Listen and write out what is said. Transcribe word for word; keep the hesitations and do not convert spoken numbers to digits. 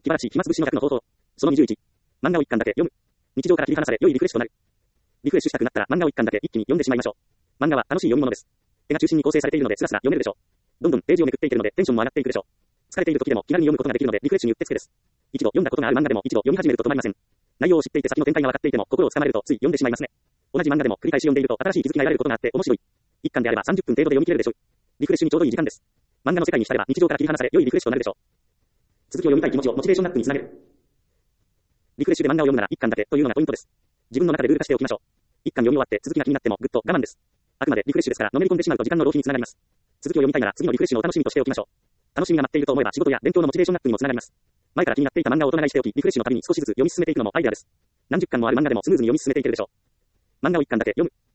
気晴らし、暇つぶしの逆の方法。そのにじゅういち。漫画を一巻だけ読む。日常から切り離され、良いリフレッシュとなる。リフレッシュしたくなったら漫画を一巻だけ一気に読んでしまいましょう。漫画は楽しい読み物です。絵が中心に構成されているのでスラスラ読めるでしょう。どんどんページをめくっていけるのでテンションも上がっていくでしょう。疲れている時でも気軽に読むことができるのでリフレッシュにうってつけです。一度読んだことがある漫画でも一度読み始めると止まりません。内容を知っていて先の展開が分かっていても心をつかまれるとつい読んでしまいますね。同じ漫画でも繰り返し読んでいると新しい気づきが得られることがあって面白い。一巻であればさんじゅっぷん程度で読み切れるでしょう。リフレッシュにちょうどいい時間です。漫画の世界に浸れば日常から切り離され良いリフレッシュとなるでしょう。続きを読みたい気持ちをモチベーションアップにつなげる。リフレッシュで漫画を読むなら一巻だけというのがポイントです。自分の中でルール化しておきましょう。一巻読み終わって続きが気になってもぐっと我慢です。あくまでリフレッシュですからのめり込んでしまうと時間の浪費につながります。続きを読みたいなら次のリフレッシュのお楽しみとしておきましょう。楽しみが待っていると思えば仕事や勉強のモチベーションアップにもつながります。前から気になっていた漫画を大人買いしておきリフレッシュのために少しずつ読み進めていくのもアイデアです。何十巻もある漫画でもスムーズに読み進めていけるでしょう。漫画を一巻だけ読む。